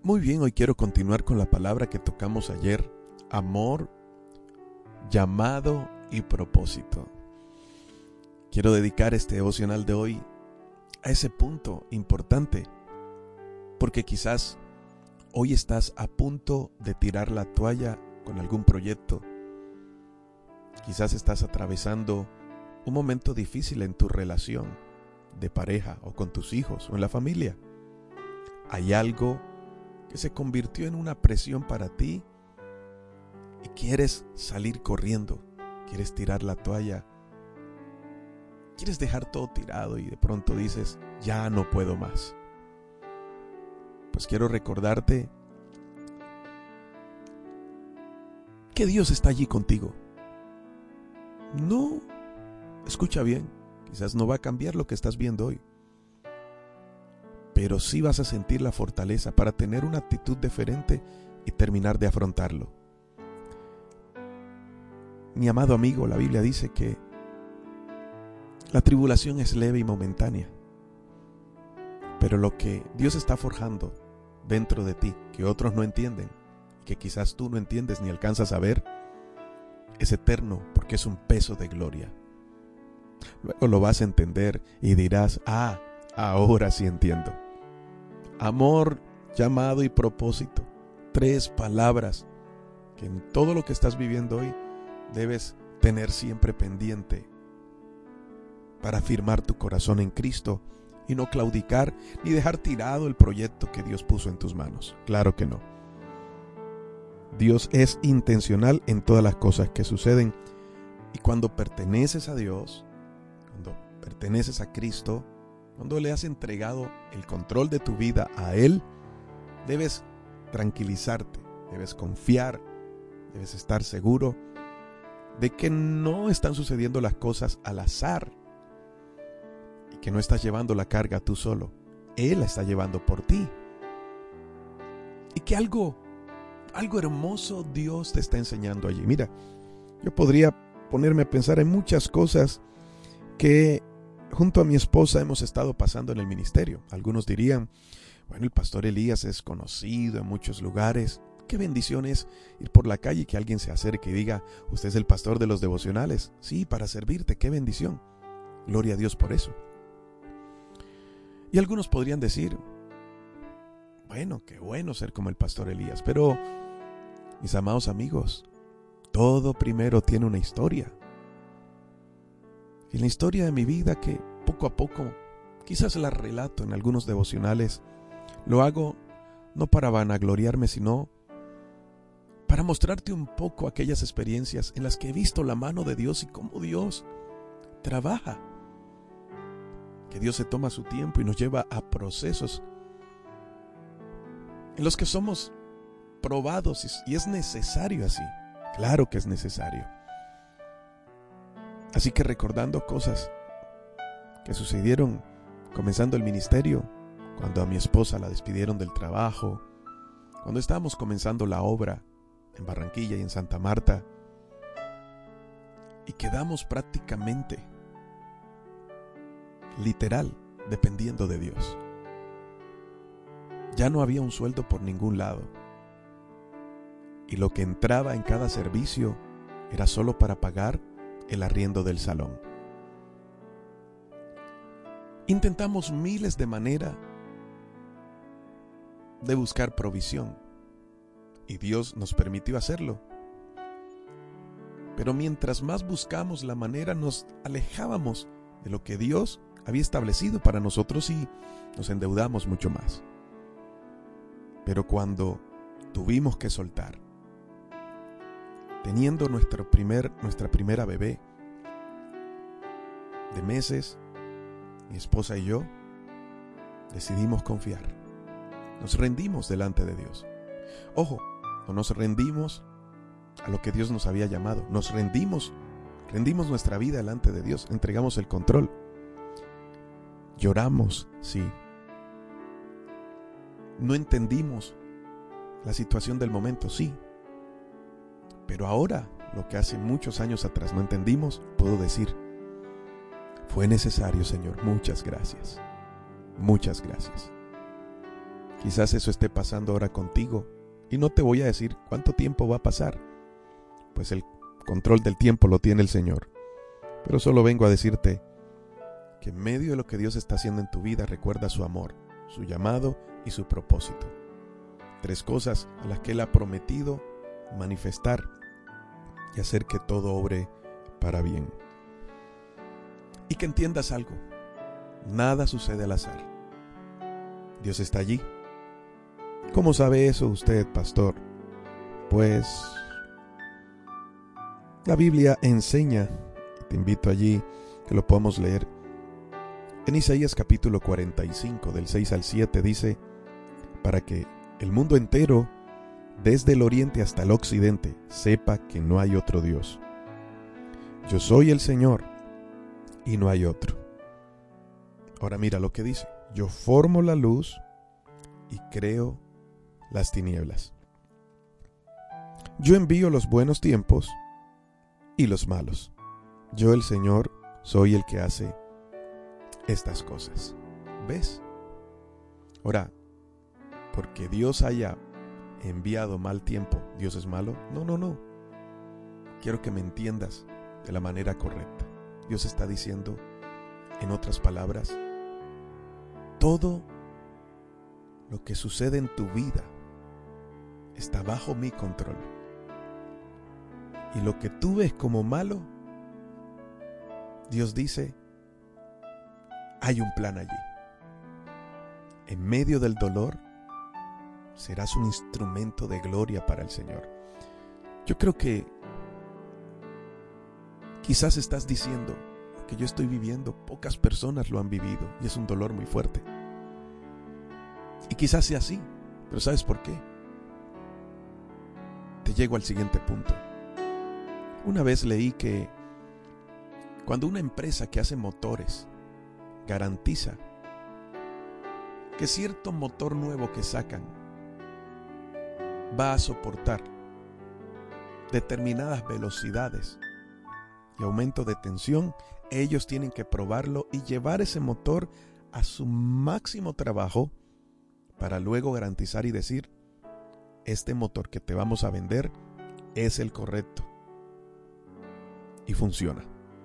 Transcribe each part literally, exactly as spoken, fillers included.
Muy bien, hoy quiero continuar con la palabra que tocamos ayer, amor, llamado y propósito. Quiero dedicar este devocional de hoy a ese punto importante, porque quizás hoy estás a punto de tirar la toalla con algún proyecto. Quizás estás atravesando un momento difícil en tu relación de pareja o con tus hijos o en la familia. Hay algo que se convirtió en una presión para ti y quieres salir corriendo, quieres tirar la toalla, quieres dejar todo tirado y de pronto dices, ya no puedo más. Pues quiero recordarte que Dios está allí contigo. No, escucha bien, quizás no va a cambiar lo que estás viendo hoy, pero sí vas a sentir la fortaleza para tener una actitud diferente y terminar de afrontarlo. Mi amado amigo, la Biblia dice que la tribulación es leve y momentánea, pero lo que Dios está forjando dentro de ti, que otros no entienden, que quizás tú no entiendes ni alcanzas a ver, es eterno porque es un peso de gloria. Luego lo vas a entender y dirás, ah, ahora sí entiendo. Amor, llamado y propósito. Tres palabras que en todo lo que estás viviendo hoy debes tener siempre pendiente para afirmar tu corazón en Cristo y no claudicar ni dejar tirado el proyecto que Dios puso en tus manos. Claro que no. Dios es intencional en todas las cosas que suceden y cuando perteneces a Dios, cuando perteneces a Cristo, cuando le has entregado el control de tu vida a Él, debes tranquilizarte, debes confiar, debes estar seguro de que no están sucediendo las cosas al azar y que no estás llevando la carga tú solo. Él la está llevando por ti. Y que algo, algo hermoso Dios te está enseñando allí. Mira, yo podría ponerme a pensar en muchas cosas que junto a mi esposa hemos estado pasando en el ministerio. Algunos dirían, bueno, el pastor Elías es conocido en muchos lugares. Qué bendición es ir por la calle y que alguien se acerque y diga, usted es el pastor de los devocionales. Sí, para servirte, qué bendición. Gloria a Dios por eso. Y algunos podrían decir, bueno, qué bueno ser como el pastor Elías. Pero, mis amados amigos, todo primero tiene una historia. Y la historia de mi vida que poco a poco, quizás la relato en algunos devocionales, lo hago no para vanagloriarme, sino para mostrarte un poco aquellas experiencias en las que he visto la mano de Dios y cómo Dios trabaja. Que Dios se toma su tiempo y nos lleva a procesos en los que somos probados y es necesario así. Claro que es necesario. Así que recordando cosas que sucedieron comenzando el ministerio, cuando a mi esposa la despidieron del trabajo, cuando estábamos comenzando la obra en Barranquilla y en Santa Marta, y quedamos prácticamente, literal, dependiendo de Dios. Ya no había un sueldo por ningún lado, y lo que entraba en cada servicio era solo para pagar el arriendo del salón. Intentamos miles de maneras de buscar provisión y Dios nos permitió hacerlo. Pero mientras más buscamos la manera, nos alejábamos de lo que Dios había establecido para nosotros y nos endeudamos mucho más. Pero cuando tuvimos que soltar, teniendo nuestro primer, nuestra primera bebé de meses, mi esposa y yo decidimos confiar. Nos rendimos delante de Dios. Ojo, no nos rendimos a lo que Dios nos había llamado. Nos rendimos, rendimos nuestra vida delante de Dios. Entregamos el control. Lloramos, sí. No entendimos la situación del momento, sí. Pero ahora, lo que hace muchos años atrás no entendimos, puedo decir, fue necesario, Señor, muchas gracias. Muchas gracias. Quizás eso esté pasando ahora contigo y no te voy a decir cuánto tiempo va a pasar, pues el control del tiempo lo tiene el Señor. Pero solo vengo a decirte que en medio de lo que Dios está haciendo en tu vida, recuerda su amor, su llamado y su propósito. Tres cosas a las que Él ha prometido manifestar y hacer que todo obre para bien. Y que entiendas algo, nada sucede al azar. Dios está allí. ¿Cómo sabe eso usted, pastor? Pues la Biblia enseña, te invito allí que lo podamos leer. En Isaías capítulo cuarenta y cinco, del seis al siete, dice: para que el mundo entero, desde el oriente hasta el occidente, sepa que no hay otro Dios. Yo soy el Señor y no hay otro. Ahora mira lo que dice: yo formo la luz y creo las tinieblas. Yo envío los buenos tiempos y los malos. Yo, el Señor, soy el que hace estas cosas. ¿Ves? Ahora, porque Dios haya enviado mal tiempo, ¿Dios es malo? No, no, no. Quiero que me entiendas de la manera correcta. Dios está diciendo, en otras palabras, todo lo que sucede en tu vida está bajo mi control. Y lo que tú ves como malo, Dios dice, hay un plan allí. En medio del dolor, serás un instrumento de gloria para el Señor. Yo creo que quizás estás diciendo, lo que yo estoy viviendo, pocas personas lo han vivido y es un dolor muy fuerte. Y quizás sea así, pero ¿sabes por qué? Te llego al siguiente punto. Una vez leí que cuando una empresa que hace motores garantiza que cierto motor nuevo que sacan va a soportar determinadas velocidades y aumento de tensión, ellos tienen que probarlo y llevar ese motor a su máximo trabajo para luego garantizar y decir, este motor que te vamos a vender es el correcto y funciona.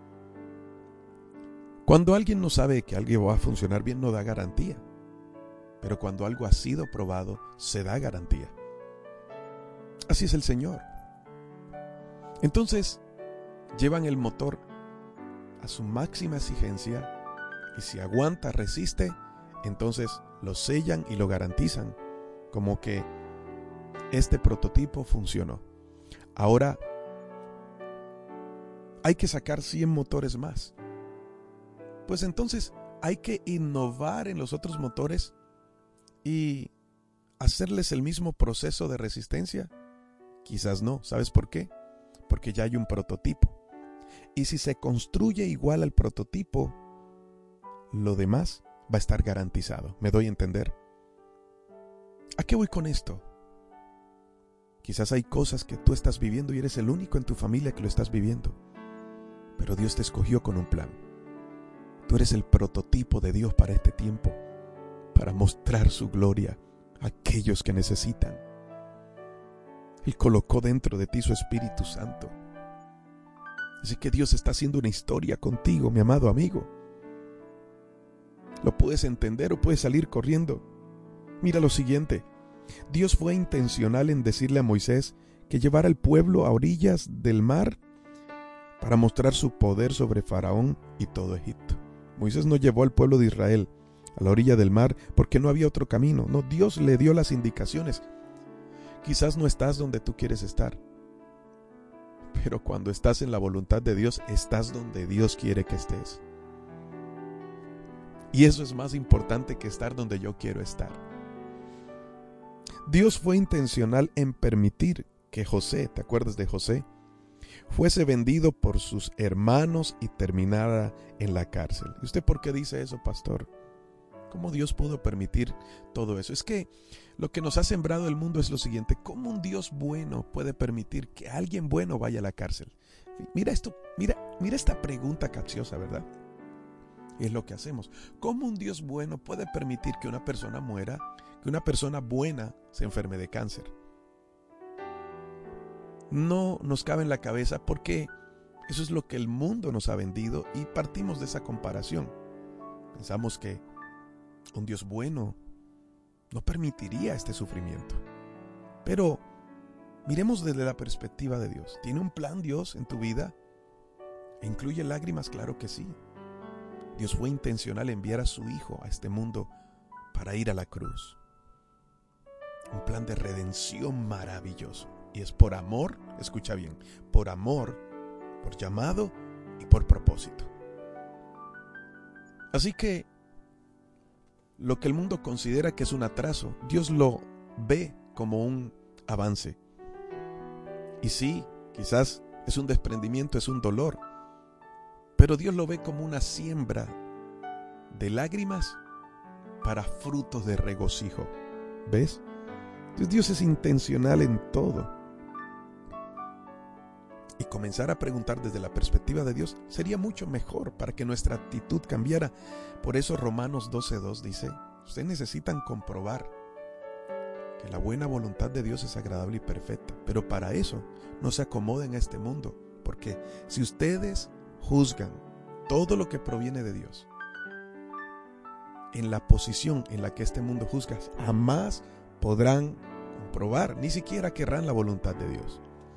Cuando alguien no sabe que algo va a funcionar bien, no da garantía, pero cuando algo ha sido probado, se da garantía. Así es el Señor. Entonces, llevan el motor a su máxima exigencia y si aguanta, resiste, entonces lo sellan y lo garantizan como que este prototipo funcionó. Ahora hay que sacar cien motores más. Pues entonces hay que innovar en los otros motores y hacerles el mismo proceso de resistencia. Quizás no. ¿Sabes por qué? Porque ya hay un prototipo. Y si se construye igual al prototipo, lo demás va a estar garantizado. ¿Me doy a entender? ¿A qué voy con esto? Quizás hay cosas que tú estás viviendo y eres el único en tu familia que lo estás viviendo. Pero Dios te escogió con un plan. Tú eres el prototipo de Dios para este tiempo, para mostrar su gloria a aquellos que necesitan. Él colocó dentro de ti su Espíritu Santo. Así que Dios está haciendo una historia contigo, mi amado amigo. ¿Lo puedes entender o puedes salir corriendo? Mira lo siguiente. Dios fue intencional en decirle a Moisés que llevara al pueblo a orillas del mar para mostrar su poder sobre Faraón y todo Egipto. Moisés no llevó al pueblo de Israel a la orilla del mar porque no había otro camino. No, Dios le dio las indicaciones. Quizás no estás donde tú quieres estar, pero cuando estás en la voluntad de Dios, estás donde Dios quiere que estés. Y eso es más importante que estar donde yo quiero estar. Dios fue intencional en permitir que José, ¿te acuerdas de José?, fuese vendido por sus hermanos y terminara en la cárcel. ¿Y usted por qué dice eso, pastor? ¿Cómo Dios pudo permitir todo eso? Es que lo que nos ha sembrado el mundo es lo siguiente: ¿cómo un Dios bueno puede permitir que alguien bueno vaya a la cárcel? Mira esto, mira, mira esta pregunta capciosa, ¿verdad? Y es lo que hacemos. ¿Cómo un Dios bueno puede permitir que una persona muera que una persona buena se enferme de cáncer. No nos cabe en la cabeza porque eso es lo que el mundo nos ha vendido y partimos de esa comparación. Pensamos que un Dios bueno no permitiría este sufrimiento. Pero miremos desde la perspectiva de Dios. ¿Tiene un plan Dios en tu vida? ¿E incluye lágrimas? Claro que sí. Dios fue intencional en enviar a su Hijo a este mundo para ir a la cruz. Un plan de redención maravilloso. Y es por amor, escucha bien, por amor, por llamado y por propósito. Así que lo que el mundo considera que es un atraso, Dios lo ve como un avance. Y sí, quizás es un desprendimiento, es un dolor, pero Dios lo ve como una siembra de lágrimas para frutos de regocijo. ¿Ves? Entonces Dios es intencional en todo. Y comenzar a preguntar desde la perspectiva de Dios sería mucho mejor para que nuestra actitud cambiara. Por eso Romanos doce dos dice, ustedes necesitan comprobar que la buena voluntad de Dios es agradable y perfecta. Pero para eso no se acomoden a este mundo. Porque si ustedes juzgan todo lo que proviene de Dios en la posición en la que este mundo juzga, jamás podrán comprobar, ni siquiera querrán la voluntad de Dios.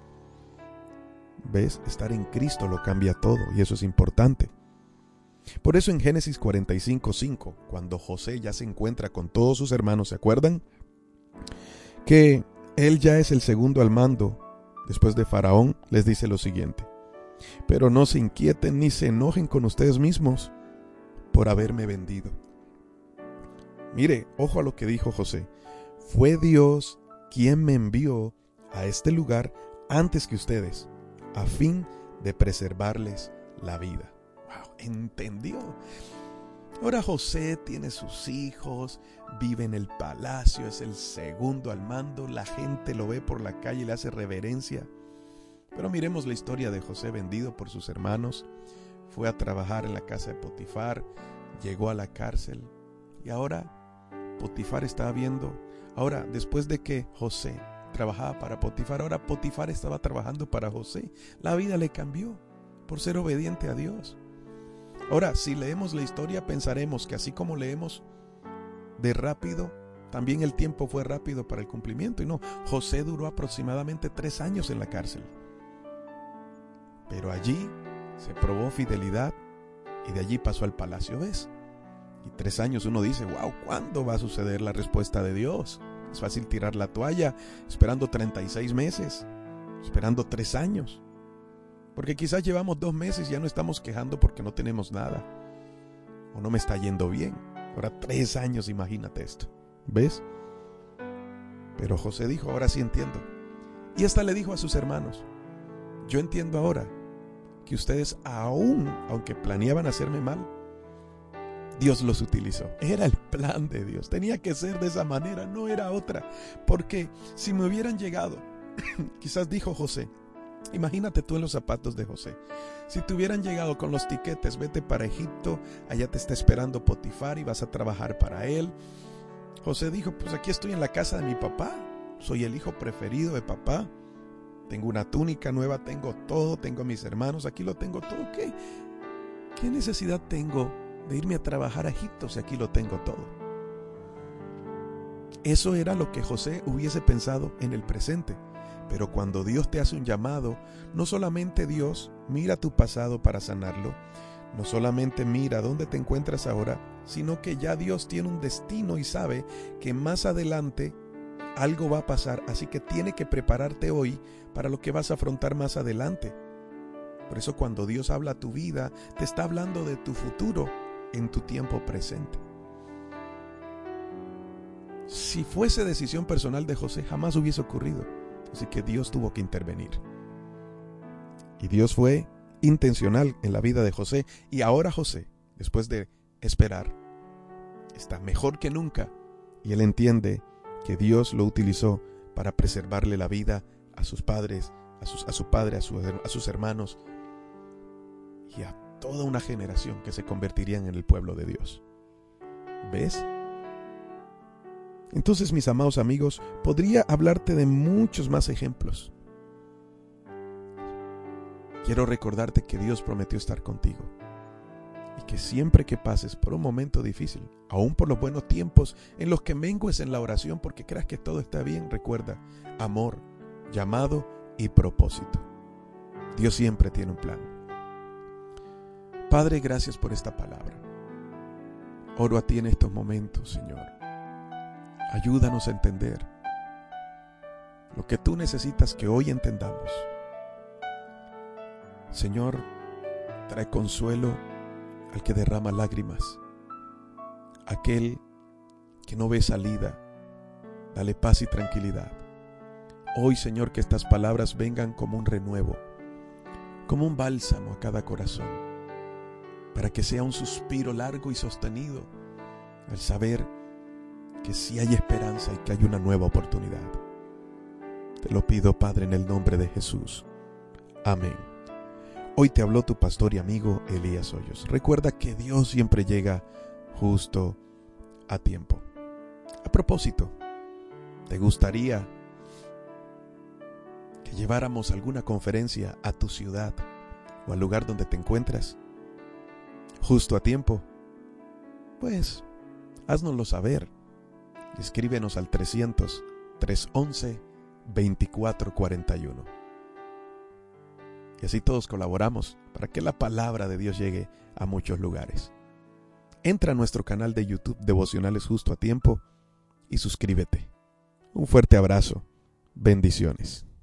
¿Ves? Estar en Cristo lo cambia todo y eso es importante. Por eso en Génesis cuarenta y cinco cinco, cuando José ya se encuentra con todos sus hermanos, ¿se acuerdan? Que él ya es el segundo al mando después de Faraón, les dice lo siguiente: pero no se inquieten ni se enojen con ustedes mismos por haberme vendido. Mire, ojo a lo que dijo José. Fue Dios quien me envió a este lugar antes que ustedes, a fin de preservarles la vida. Wow, ¿entendió? Ahora José tiene sus hijos, vive en el palacio, es el segundo al mando, la gente lo ve por la calle y le hace reverencia. Pero miremos la historia de José vendido por sus hermanos. Fue a trabajar en la casa de Potifar, llegó a la cárcel y ahora Potifar estaba viendo. Ahora, después de que José trabajaba para Potifar, ahora Potifar estaba trabajando para José. La vida le cambió por ser obediente a Dios. Ahora, si leemos la historia, pensaremos que así como leemos de rápido, también el tiempo fue rápido para el cumplimiento. Y no, José duró aproximadamente tres años en la cárcel. Pero allí se probó fidelidad y de allí pasó al palacio, ¿ves? Y tres años uno dice, wow, ¿cuándo va a suceder la respuesta de Dios? Es fácil tirar la toalla esperando treinta y seis meses, esperando tres años. Porque quizás llevamos dos meses y ya no estamos quejando porque no tenemos nada. O no me está yendo bien. Ahora tres años, imagínate esto. ¿Ves? Pero José dijo, ahora sí entiendo. Y hasta le dijo a sus hermanos, yo entiendo ahora que ustedes aún, aunque planeaban hacerme mal, Dios los utilizó. Era el plan de Dios. Tenía que ser de esa manera, no era otra. Porque si me hubieran llegado, quizás dijo José, imagínate tú en los zapatos de José. Si te hubieran llegado con los tiquetes, vete para Egipto, allá te está esperando Potifar y vas a trabajar para él. José dijo, pues aquí estoy en la casa de mi papá, soy el hijo preferido de papá, tengo una túnica nueva, tengo todo, tengo a mis hermanos, aquí lo tengo todo. ¿Qué, qué necesidad tengo de irme a trabajar a Egipto si aquí lo tengo todo? Eso era lo que José hubiese pensado en el presente. Pero cuando Dios te hace un llamado, no solamente Dios mira tu pasado para sanarlo, no solamente mira dónde te encuentras ahora, sino que ya Dios tiene un destino y sabe que más adelante algo va a pasar, así que tiene que prepararte hoy para lo que vas a afrontar más adelante. Por eso cuando Dios habla a tu vida, te está hablando de tu futuro en tu tiempo presente. Si fuese decisión personal de José, jamás hubiese ocurrido. Así que Dios tuvo que intervenir. Y Dios fue intencional en la vida de José. Y ahora José, después de esperar, está mejor que nunca. Y él entiende que Dios lo utilizó para preservarle la vida a sus padres, a, sus, a su padre, a, su, a sus hermanos y a toda una generación que se convertirían en el pueblo de Dios. ¿Ves? Entonces, mis amados amigos, podría hablarte de muchos más ejemplos. Quiero recordarte que Dios prometió estar contigo y que siempre que pases por un momento difícil, aún por los buenos tiempos en los que mengues en la oración porque creas que todo está bien, recuerda, amor, llamado y propósito. Dios siempre tiene un plan. Padre, gracias por esta palabra. Oro a ti en estos momentos, Señor. Ayúdanos a entender lo que tú necesitas que hoy entendamos. Señor, trae consuelo al que derrama lágrimas, aquel que no ve salida. Dale paz y tranquilidad. Hoy, Señor, que estas palabras vengan como un renuevo, como un bálsamo a cada corazón, para que sea un suspiro largo y sostenido al saber que sí hay esperanza y que hay una nueva oportunidad. Te lo pido, Padre, en el nombre de Jesús. Amén. Hoy te habló tu pastor y amigo Elías Hoyos. Recuerda que Dios siempre llega justo a tiempo. A propósito, ¿te gustaría que lleváramos alguna conferencia a tu ciudad o al lugar donde te encuentras justo a tiempo? Pues, háznoslo saber. Escríbenos al trescientos, trescientos once, veinticuatro cuarenta y uno. Y así todos colaboramos para que la palabra de Dios llegue a muchos lugares. Entra a nuestro canal de YouTube Devocionales Justo a Tiempo y suscríbete. Un fuerte abrazo. Bendiciones.